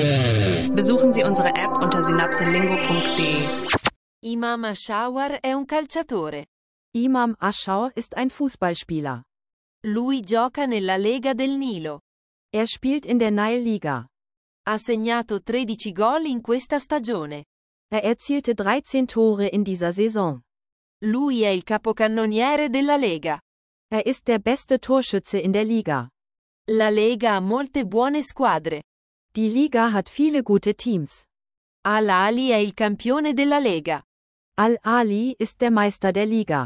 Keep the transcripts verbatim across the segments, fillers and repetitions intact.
Besuchen Sie unsere App unter synapselingo punkt de. Imam Ashawar è un calciatore. Imam Ashau ist ein Fußballspieler. Lui gioca nella Lega del Nilo. Er spielt in der Nile-Liga. Ha segnato tredici gol in questa stagione. Er erzielte dreizehn Tore in dieser Saison. Lui è il capocannoniere della Lega. Er ist der beste Torschütze in der Liga. La Lega ha molte buone squadre. Die Liga hat viele gute Teams. Al-Ahly è il campione della Lega. Al-Ahly ist der Meister der Liga.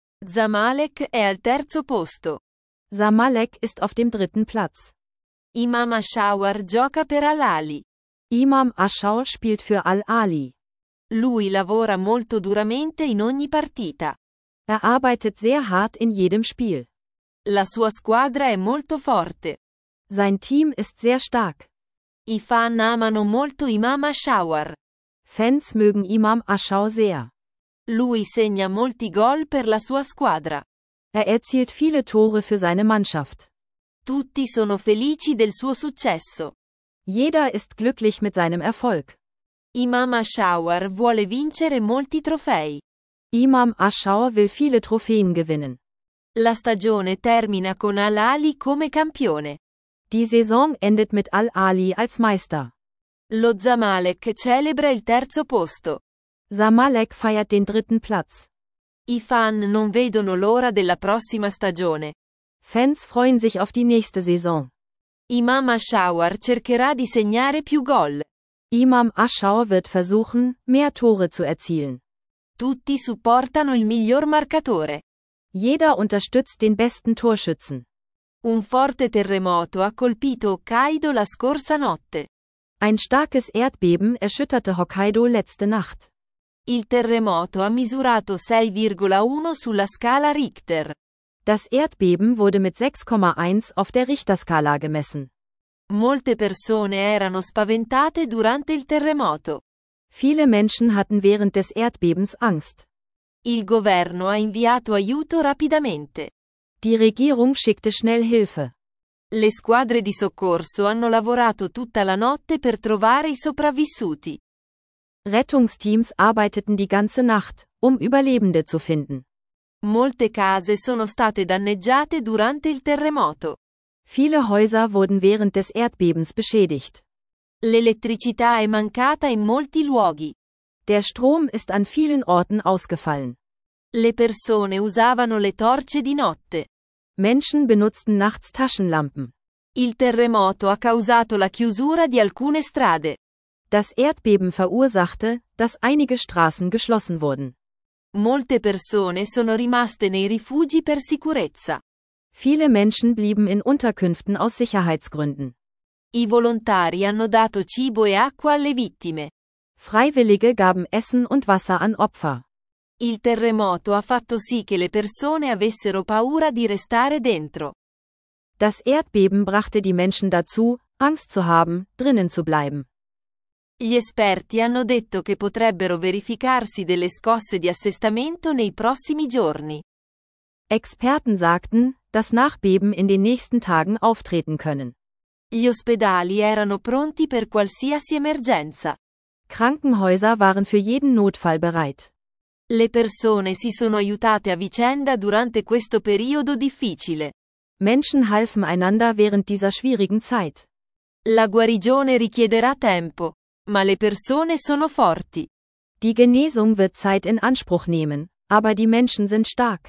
Zamalek è al terzo posto. Zamalek ist auf dem dritten Platz. Imam Ashawar gioca per Al-Ahly. Imam Ashau spielt für Al-Ahly. Lui lavora molto duramente in ogni partita. Er arbeitet sehr hart in jedem Spiel. La sua squadra è molto forte. Sein Team ist sehr stark. I fan amano molto Imam Ashawar. Fans mögen Imam Ashau sehr. Lui segna molti gol per la sua squadra. Er erzielt viele Tore für seine Mannschaft. Tutti sono felici del suo successo. Jeder ist glücklich mit seinem Erfolg. Imam Ashawar vuole vincere molti trofei. Imam Ashau will viele Trophäen gewinnen. La stagione termina con Al-Ahly come campione. Die Saison endet mit Al-Ahly als Meister. Lo Zamalek celebra il terzo posto. Zamalek feiert den dritten Platz. I fan non vedono l'ora della prossima stagione. Fans freuen sich auf die nächste Saison. Imam Ashawar cercherà di segnare più gol. Imam Ashau wird versuchen, mehr Tore zu erzielen. Tutti supportano il miglior marcatore. Jeder unterstützt den besten Torschützen. Un forte terremoto ha colpito Hokkaido la scorsa notte. Ein starkes Erdbeben erschütterte Hokkaido letzte Nacht. Il terremoto ha misurato sei virgola uno sulla scala Richter. Das Erdbeben wurde mit sechs Komma eins auf der Richterskala gemessen. Molte persone erano spaventate durante il terremoto. Viele Menschen hatten während des Erdbebens Angst. Il governo ha inviato aiuto rapidamente. Die Regierung schickte schnell Hilfe. Le squadre di soccorso hanno lavorato tutta la notte per trovare i sopravvissuti. Rettungsteams arbeiteten die ganze Nacht, um Überlebende zu finden. Molte case sono state danneggiate durante il terremoto. Viele Häuser wurden während des Erdbebens beschädigt. L'elettricità è mancata in molti luoghi. Der Strom ist an vielen Orten ausgefallen. Le persone usavano le torce di notte. Menschen benutzten nachts Taschenlampen. Il terremoto ha causato la chiusura di alcune strade. Das Erdbeben verursachte, dass einige Straßen geschlossen wurden. Molte persone sono rimaste nei rifugi per sicurezza. Viele Menschen blieben in Unterkünften aus Sicherheitsgründen. I volontari hanno dato cibo e acqua alle vittime. Freiwillige gaben Essen und Wasser an Opfer. Il terremoto ha fatto sì che le persone avessero paura di restare dentro. Das Erdbeben brachte die Menschen dazu, Angst zu haben, drinnen zu bleiben. Gli esperti hanno detto che potrebbero verificarsi delle scosse di assestamento nei prossimi giorni. Experten sagten, dass Nachbeben in den nächsten Tagen auftreten können. Gli ospedali erano pronti per qualsiasi emergenza. Krankenhäuser waren für jeden Notfall bereit. Le persone si sono aiutate a vicenda durante questo periodo difficile. Menschen halfen einander während dieser schwierigen Zeit. La guarigione richiederà tempo, ma le persone sono forti. Die Genesung wird Zeit in Anspruch nehmen, aber die Menschen sind stark.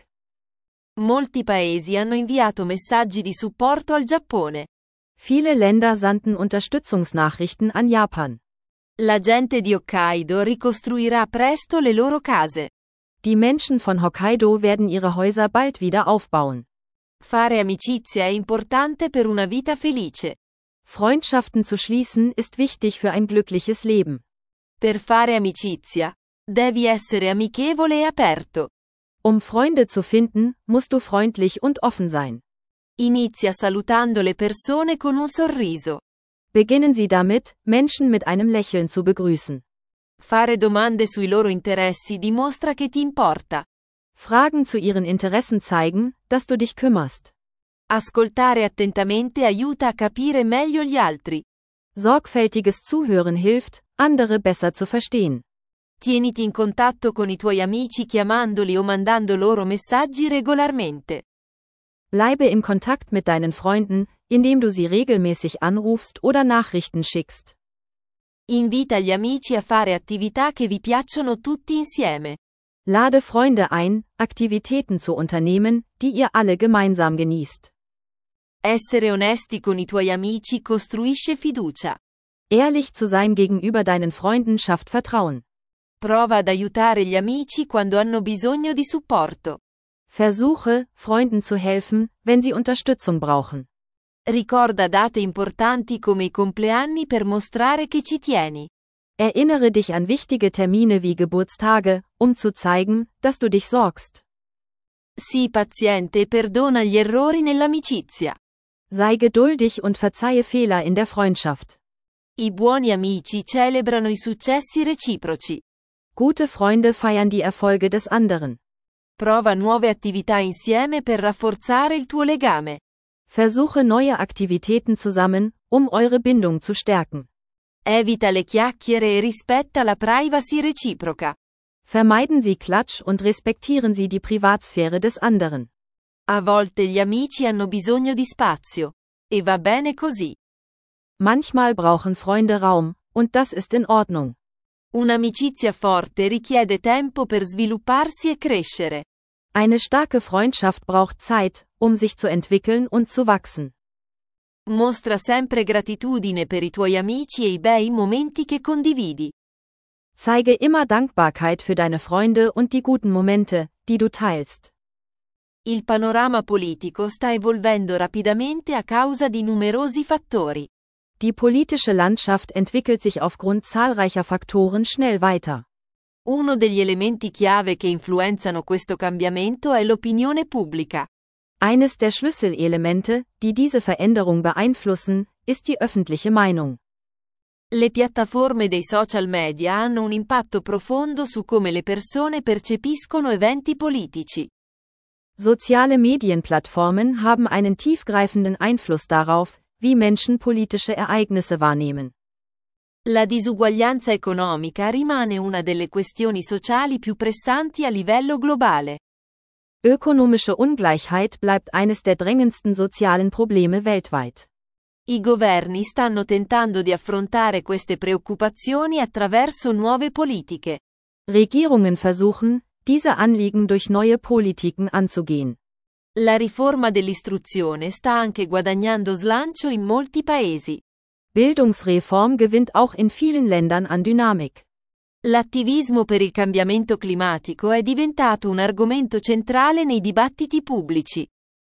Molti paesi hanno inviato messaggi di supporto al Giappone. Viele Länder sandten Unterstützungsnachrichten an Japan. La gente di Hokkaido ricostruirà presto le loro case. Die Menschen von Hokkaido werden ihre Häuser bald wieder aufbauen. Fare amicizia è importante per una vita felice. Freundschaften zu schließen ist wichtig für ein glückliches Leben. Per fare amicizia, devi essere amichevole e aperto. Um Freunde zu finden, musst du freundlich und offen sein. Inizia salutando le persone con un sorriso. Beginnen Sie damit, Menschen mit einem Lächeln zu begrüßen. Fare domande sui loro interessi dimostra che ti importa. Fragen zu ihren Interessen zeigen, dass du dich kümmerst. Ascoltare attentamente aiuta a capire meglio gli altri. Sorgfältiges Zuhören hilft, andere besser zu verstehen. Tieniti in contatto con i tuoi amici chiamandoli o mandando loro messaggi regolarmente. Bleibe in Kontakt mit deinen Freunden, indem du sie regelmäßig anrufst oder Nachrichten schickst. Invita gli amici a fare attività che vi piacciono tutti insieme. Lade Freunde ein, Aktivitäten zu unternehmen, die ihr alle gemeinsam genießt. Essere onesti con i tuoi amici costruisce fiducia. Ehrlich zu sein gegenüber deinen Freunden schafft Vertrauen. Prova ad aiutare gli amici quando hanno bisogno di supporto. Versuche, Freunden zu helfen, wenn sie Unterstützung brauchen. Ricorda date importanti come i compleanni per mostrare che ci tieni. Erinnere dich an wichtige Termine wie Geburtstage, um zu zeigen, dass du dich sorgst. Sii paziente e perdona gli errori nell'amicizia. Sei geduldig und verzeihe Fehler in der Freundschaft. I buoni amici celebrano i successi reciproci. Gute Freunde feiern die Erfolge des anderen. Prova nuove attività insieme per rafforzare il tuo legame. Versuche neue Aktivitäten zusammen, um eure Bindung zu stärken. Evita le chiacchiere e rispetta la privacy reciproca. Vermeiden Sie Klatsch und respektieren Sie die Privatsphäre des anderen. A volte gli amici hanno bisogno di spazio. E va bene così. Manchmal brauchen Freunde Raum, und das ist in Ordnung. Un'amicizia forte richiede tempo per svilupparsi e crescere. Eine starke Freundschaft braucht Zeit, um sich zu entwickeln und zu wachsen. Mostra sempre gratitudine per i tuoi amici e i bei momenti che condividi. Zeige immer Dankbarkeit für deine Freunde und die guten Momente, die du teilst. Il panorama politico sta evolvendo rapidamente a causa di numerosi fattori. Die politische Landschaft entwickelt sich aufgrund zahlreicher Faktoren schnell weiter. Uno degli elementi chiave che influenzano questo cambiamento è l'opinione pubblica. Eines der Schlüsselelemente, die diese Veränderung beeinflussen, ist die öffentliche Meinung. Le piattaforme dei social media hanno un impatto profondo su come le persone percepiscono eventi politici. Soziale Medienplattformen haben einen tiefgreifenden Einfluss darauf, wie Menschen politische Ereignisse wahrnehmen. La disuguaglianza economica rimane una delle questioni sociali più pressanti a livello globale. Ökonomische Ungleichheit bleibt eines der drängendsten sozialen Probleme weltweit. I governi stanno tentando di affrontare queste preoccupazioni attraverso nuove politiche. Regierungen versuchen, diese Anliegen durch neue Politiken anzugehen. La riforma dell'istruzione sta anche guadagnando slancio in molti paesi. Bildungsreform gewinnt auch in vielen Ländern an Dynamik. L'attivismo per il cambiamento climatico è diventato un argomento centrale nei dibattiti pubblici.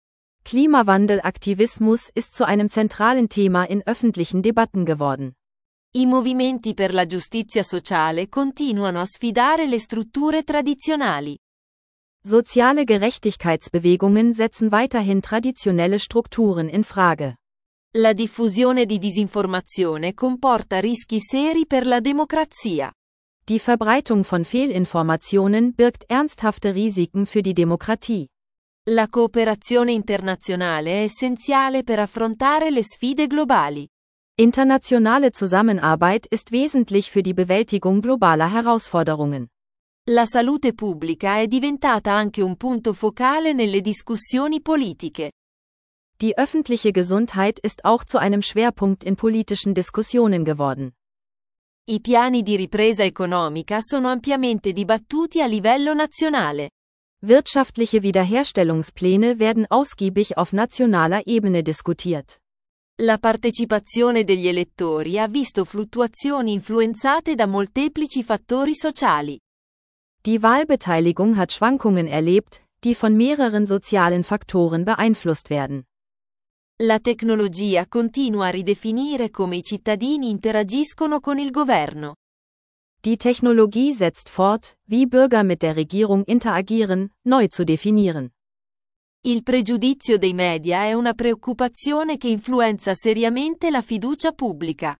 Klimawandelaktivismus ist zu einem zentralen Thema in öffentlichen Debatten geworden. I movimenti per la giustizia sociale continuano a sfidare le strutture tradizionali. Soziale Gerechtigkeitsbewegungen setzen weiterhin traditionelle Strukturen in Frage. La diffusione di disinformazione comporta rischi seri per la democrazia. Die Verbreitung von Fehlinformationen birgt ernsthafte Risiken für die Demokratie. La cooperazione internazionale è essenziale per affrontare le sfide globali. Internationale Zusammenarbeit ist wesentlich für die Bewältigung globaler Herausforderungen. La salute pubblica è diventata anche un punto focale nelle discussioni politiche. Die öffentliche Gesundheit ist auch zu einem Schwerpunkt in politischen Diskussionen geworden. I piani di ripresa economica sono ampiamente dibattuti a livello nazionale. Wirtschaftliche Wiederherstellungspläne werden ausgiebig auf nationaler Ebene diskutiert. La partecipazione degli elettori ha visto fluttuazioni influenzate da molteplici fattori sociali. Die Wahlbeteiligung hat Schwankungen erlebt, die von mehreren sozialen Faktoren beeinflusst werden. La tecnologia continua a ridefinire come i cittadini interagiscono con il governo. Die Technologie setzt fort, wie Bürger mit der Regierung interagieren, neu zu definieren. Il pregiudizio dei media è una preoccupazione che influenza seriamente la fiducia pubblica.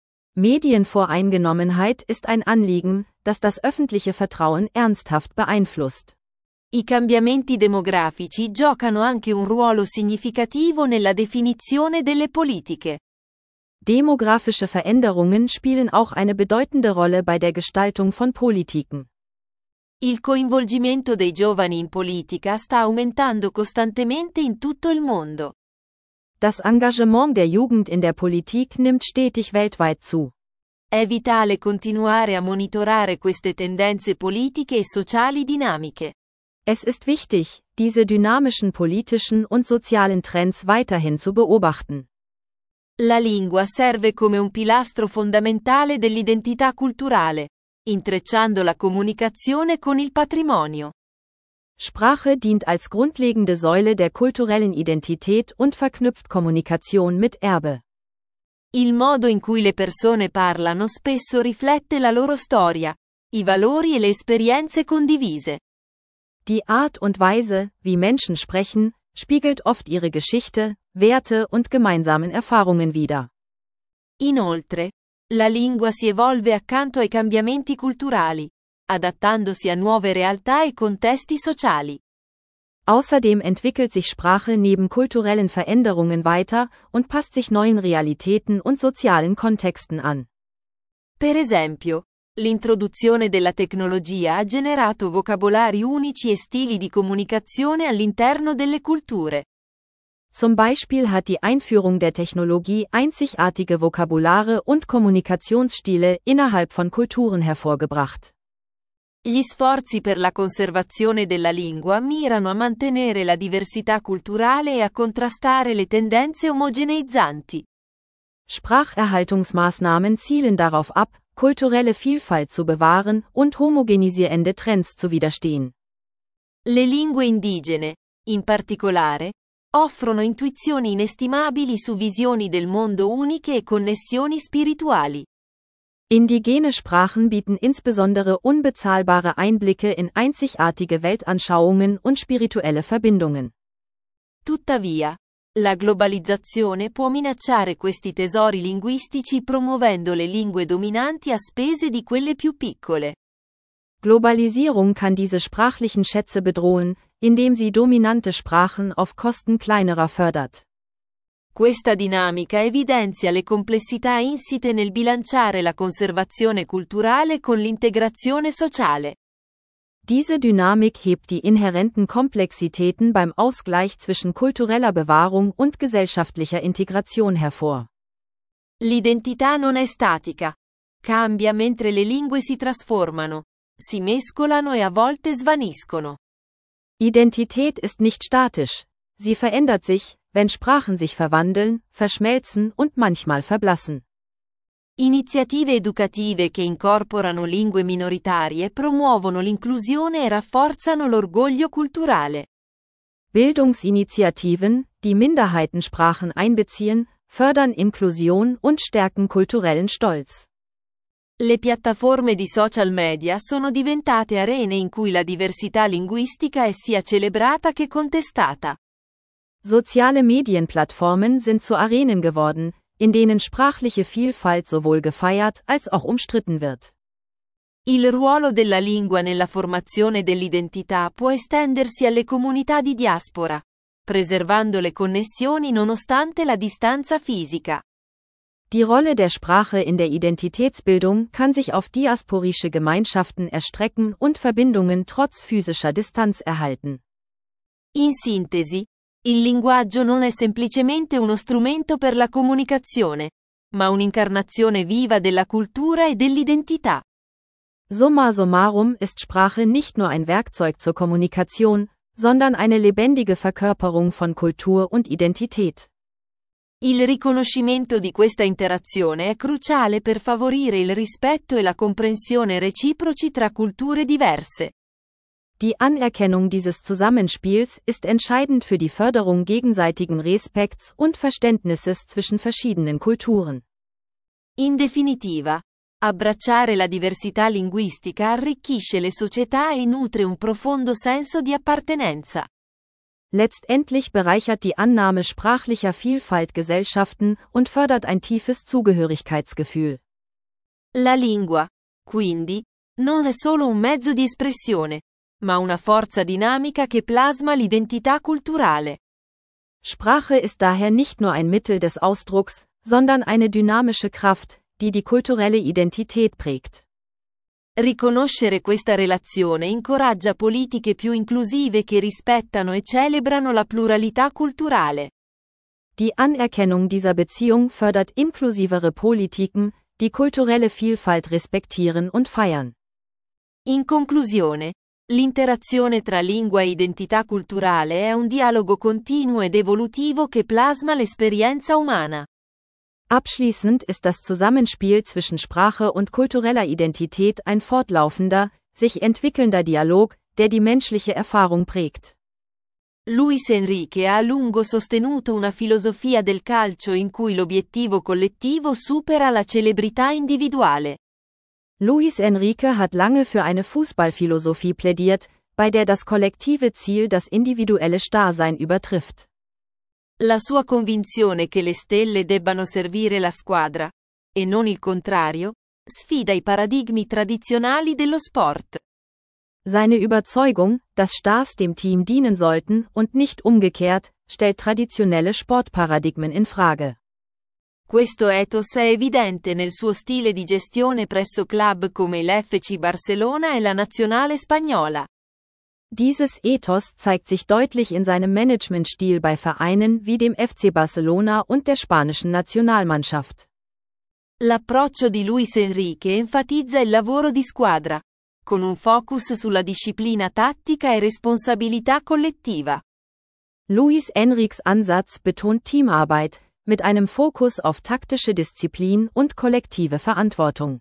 Medienvoreingenommenheit ist ein Anliegen, das das öffentliche Vertrauen ernsthaft beeinflusst. I cambiamenti demografici giocano anche un ruolo significativo nella definizione delle politiche. Demografische Veränderungen spielen auch eine bedeutende Rolle bei der Gestaltung von Politiken. Il coinvolgimento dei giovani in politica sta aumentando costantemente in tutto il mondo. Das Engagement der Jugend in der Politik nimmt stetig weltweit zu. È vitale continuare a monitorare queste tendenze politiche e sociali dinamiche. Es ist wichtig, diese dynamischen politischen und sozialen Trends weiterhin zu beobachten. La lingua serve come un pilastro fondamentale dell'identità culturale, intrecciando la comunicazione con il patrimonio. Sprache dient als grundlegende Säule der kulturellen Identität und verknüpft Kommunikation mit Erbe. Il modo in cui le persone parlano spesso riflette la loro storia, i valori e le esperienze condivise. Die Art und Weise, wie Menschen sprechen, spiegelt oft ihre Geschichte, Werte und gemeinsamen Erfahrungen wider. Inoltre, la lingua si evolve accanto ai cambiamenti culturali, adattandosi a nuove realtà e contesti sociali. Außerdem entwickelt sich Sprache neben kulturellen Veränderungen weiter und passt sich neuen Realitäten und sozialen Kontexten an. Per esempio, l'introduzione della tecnologia ha generato vocabolari unici e stili di comunicazione all'interno delle culture. Zum Beispiel hat die Einführung der Technologie einzigartige Vokabulare und Kommunikationsstile innerhalb von Kulturen hervorgebracht. Gli sforzi per la conservazione della lingua mirano a mantenere la diversità culturale e a contrastare le tendenze omogeneizzanti. Spracherhaltungsmaßnahmen zielen darauf ab, kulturelle Vielfalt zu bewahren und homogenisierende Trends zu widerstehen. Le lingue indigene, in particolare, offrono intuizioni inestimabili su visioni del mondo uniche e connessioni spirituali. Indigene Sprachen bieten insbesondere unbezahlbare Einblicke in einzigartige Weltanschauungen und spirituelle Verbindungen. Tuttavia, la globalizzazione può minacciare questi tesori linguistici promuovendo le lingue dominanti a spese di quelle più piccole. Globalisierung kann diese sprachlichen Schätze bedrohen, indem sie dominante Sprachen auf Kosten kleinerer fördert. Questa dinamica evidenzia le complessità insite nel bilanciare la conservazione culturale con l'integrazione sociale. Diese Dynamik hebt die inhärenten Komplexitäten beim Ausgleich zwischen kultureller Bewahrung und gesellschaftlicher Integration hervor. L'identità non è statica. Cambia mentre le lingue si trasformano, si mescolano e a volte svaniscono. Identität ist nicht statisch. Sie verändert sich, wenn Sprachen sich verwandeln, verschmelzen und manchmal verblassen. Iniziative educative che incorporano lingue minoritarie promuovono l'inclusione e rafforzano l'orgoglio culturale. Bildungsinitiativen, die Minderheitensprachen einbeziehen, fördern Inklusion und stärken kulturellen Stolz. Le piattaforme di social media sono diventate arene in cui la diversità linguistica è sia celebrata che contestata. Soziale Medienplattformen sind zu Arenen geworden, in denen sprachliche Vielfalt sowohl gefeiert als auch umstritten wird. Il ruolo della lingua nella formazione dell'identità può estendersi alle comunità di diaspora, preservando le connessioni nonostante la distanza fisica. Die Rolle der Sprache in der Identitätsbildung kann sich auf diasporische Gemeinschaften erstrecken und Verbindungen trotz physischer Distanz erhalten. In sintesi, il linguaggio non è semplicemente uno strumento per la comunicazione, ma un'incarnazione viva della cultura e dell'identità. Summa summarum ist Sprache nicht nur ein Werkzeug zur Kommunikation, sondern eine lebendige Verkörperung von Kultur und Identität. Il riconoscimento di questa interazione è cruciale per favorire il rispetto e la comprensione reciproci tra culture diverse. Die Anerkennung dieses Zusammenspiels ist entscheidend für die Förderung gegenseitigen Respekts und Verständnisses zwischen verschiedenen Kulturen. In definitiva, abbracciare la diversità linguistica arricchisce le società e nutre un profondo senso di appartenenza. Letztendlich bereichert die Annahme sprachlicher Vielfalt Gesellschaften und fördert ein tiefes Zugehörigkeitsgefühl. La lingua, quindi, non è solo un mezzo di espressione, ma una forza dinamica che plasma l'identità culturale. Sprache ist daher nicht nur ein Mittel des Ausdrucks, sondern eine dynamische Kraft, die die kulturelle Identität prägt. Riconoscere questa relazione incoraggia politiche più inclusive che rispettano e celebrano la pluralità culturale. Die Anerkennung dieser Beziehung fördert inklusivere Politiken, die kulturelle Vielfalt respektieren und feiern. In conclusione, l'interazione tra lingua e identità culturale è un dialogo continuo ed evolutivo che plasma l'esperienza umana. Abschließend ist das Zusammenspiel zwischen Sprache und kultureller Identität ein fortlaufender, sich entwickelnder Dialog, der die menschliche Erfahrung prägt. Luis Enrique ha a lungo sostenuto una filosofia del calcio in cui l'obiettivo collettivo supera la celebrità individuale. Luis Enrique hat lange für eine Fußballphilosophie plädiert, bei der das kollektive Ziel das individuelle Starrsein übertrifft. La sua convinzione che le stelle debbano servire la squadra, e non il contrario, sfida i paradigmi tradizionali dello sport. Seine Überzeugung, dass Stars dem Team dienen sollten und nicht umgekehrt, stellt traditionelle Sportparadigmen in Frage. Questo ethos è evidente nel suo stile di gestione presso club come il F C Barcellona e la nazionale spagnola. Dieses Ethos zeigt sich deutlich in seinem Managementstil bei Vereinen wie dem F C Barcelona und der spanischen Nationalmannschaft. L'approccio di Luis Enrique enfatizza il lavoro di squadra, con un focus sulla disciplina tattica e responsabilità collettiva. Luis Enriques Ansatz betont Teamarbeit, mit einem Fokus auf taktische Disziplin und kollektive Verantwortung.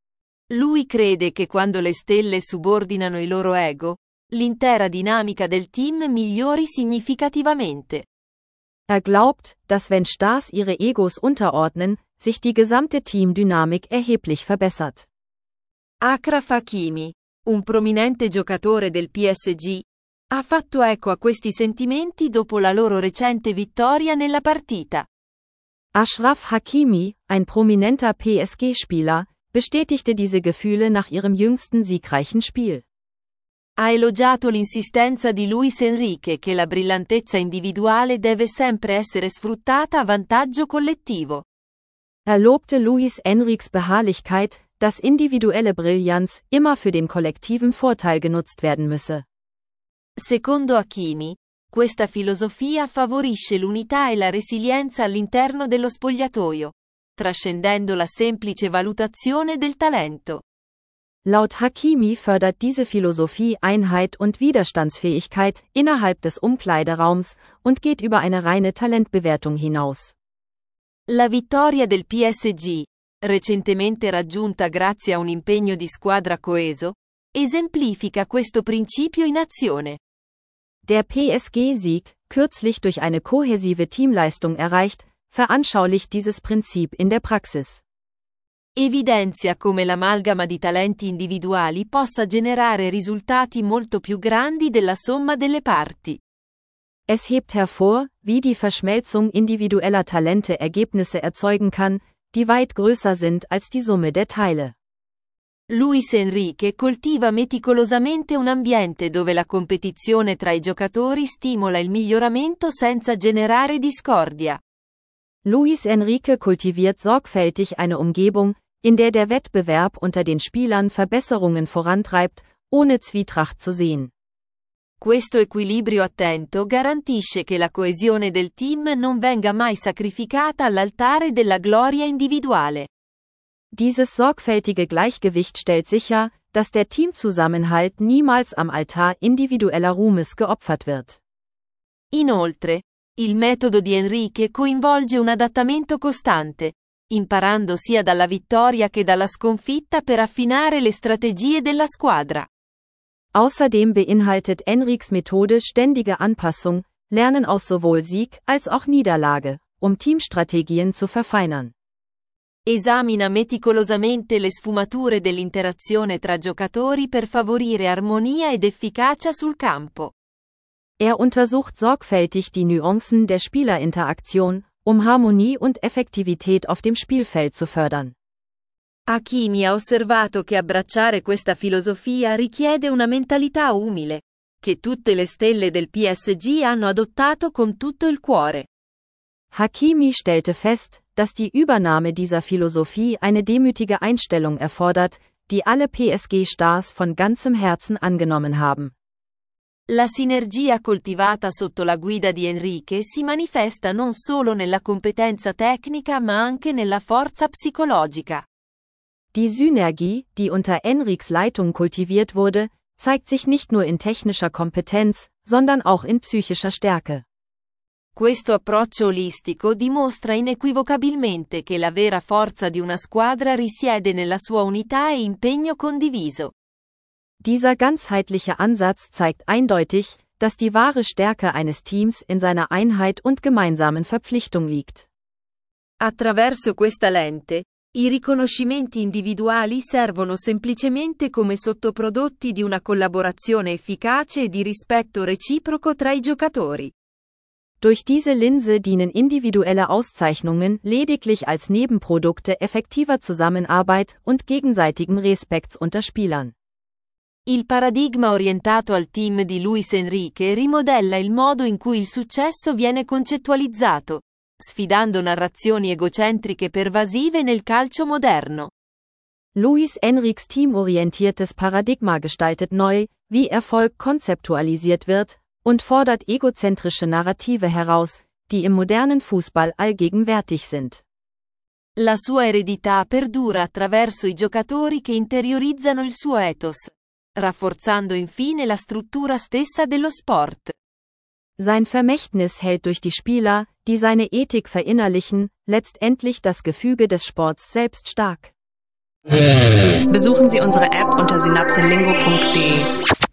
Lui crede che quando le stelle subordinano il loro ego, l'intera dinamica del team migliori significativamente. Er glaubt, dass wenn Stars ihre Egos unterordnen, sich die gesamte Teamdynamik erheblich verbessert. Achraf Hakimi, un prominente giocatore del P S G, ha fatto eco a questi sentimenti dopo la loro recente vittoria nella partita. Achraf Hakimi, ein prominenter P S G-Spieler, bestätigte diese Gefühle nach ihrem jüngsten siegreichen Spiel. Ha elogiato l'insistenza di Luis Enrique che la brillantezza individuale deve sempre essere sfruttata a vantaggio collettivo. Er lobte Luis Enriques Beharrlichkeit, dass individuelle Brillanz immer für den kollektiven Vorteil genutzt werden müsse. Secondo Hakimi, questa filosofia favorisce l'unità e la resilienza all'interno dello spogliatoio, trascendendo la semplice valutazione del talento. Laut Hakimi fördert diese Philosophie Einheit und Widerstandsfähigkeit innerhalb des Umkleideraums und geht über eine reine Talentbewertung hinaus. La vittoria del P S G, recentemente raggiunta grazie a un impegno di squadra coeso, esemplifica questo principio in azione. Der P S G-Sieg, kürzlich durch eine kohäsive Teamleistung erreicht, veranschaulicht dieses Prinzip in der Praxis. Evidenzia come l'amalgama di talenti individuali possa generare risultati molto più grandi della somma delle parti. Es hebt hervor, wie die Verschmelzung individueller Talente Ergebnisse erzeugen kann, die weit größer sind als die Summe der Teile. Luis Enrique coltiva meticolosamente un ambiente dove la competizione tra i giocatori stimola il miglioramento senza generare discordia. Luis Enrique kultiviert sorgfältig eine Umgebung, in der der Wettbewerb unter den Spielern Verbesserungen vorantreibt, ohne Zwietracht zu sehen. Questo equilibrio attento garantisce che la coesione del team non venga mai sacrificata all'altare della gloria individuale. Dieses sorgfältige Gleichgewicht stellt sicher, dass der Teamzusammenhalt niemals am Altar individueller Ruhmes geopfert wird. Inoltre, il metodo di Enrique coinvolge un adattamento costante, imparando sia dalla vittoria che dalla sconfitta per affinare le strategie della squadra. Außerdem beinhaltet Enriques Methode ständige Anpassung, Lernen aus sowohl Sieg als auch Niederlage, um Teamstrategien zu verfeinern. Esamina meticolosamente le sfumature dell'interazione tra giocatori per favorire armonia ed efficacia sul campo. Er untersucht sorgfältig die Nuancen der Spielerinteraktion, um Harmonie und Effektivität auf dem Spielfeld zu fördern. Hakimi ha osservato che abbracciare questa filosofia richiede una mentalità umile, che tutte le stelle del P S G hanno adottato con tutto il cuore. Hakimi stellte fest, dass die Übernahme dieser Philosophie eine demütige Einstellung erfordert, die alle P S G-Stars von ganzem Herzen angenommen haben. La sinergia coltivata sotto la guida di Enrique si manifesta non solo nella competenza tecnica ma anche nella forza psicologica. Die Synergie, die unter Enriques Leitung kultiviert wurde, zeigt sich nicht nur in technischer Kompetenz, sondern auch in psychischer Stärke. Questo approccio olistico dimostra inequivocabilmente che la vera forza di una squadra risiede nella sua unità e impegno condiviso. Dieser ganzheitliche Ansatz zeigt eindeutig, dass die wahre Stärke eines Teams in seiner Einheit und gemeinsamen Verpflichtung liegt. Attraverso questa lente, i riconoscimenti individuali servono semplicemente come sottoprodotti di una collaborazione efficace e di rispetto reciproco tra i giocatori. Durch diese Linse dienen individuelle Auszeichnungen lediglich als Nebenprodukte effektiver Zusammenarbeit und gegenseitigen Respekts unter Spielern. Il paradigma orientato al team di Luis Enrique rimodella il modo in cui il successo viene concettualizzato, sfidando narrazioni egocentriche pervasive nel calcio moderno. Luis Enriques teamorientiertes Paradigma gestaltet neu, wie Erfolg konzeptualisiert wird, und fordert egozentrische Narrative heraus, die im modernen Fußball allgegenwärtig sind. La sua eredità perdura attraverso i giocatori che interiorizzano il suo ethos, rafforzando infine la struttura stessa dello sport. Sein Vermächtnis hält durch die Spieler, die seine Ethik verinnerlichen, letztendlich das Gefüge des Sports selbst stark. Besuchen Sie unsere App unter synapselingo punkt de.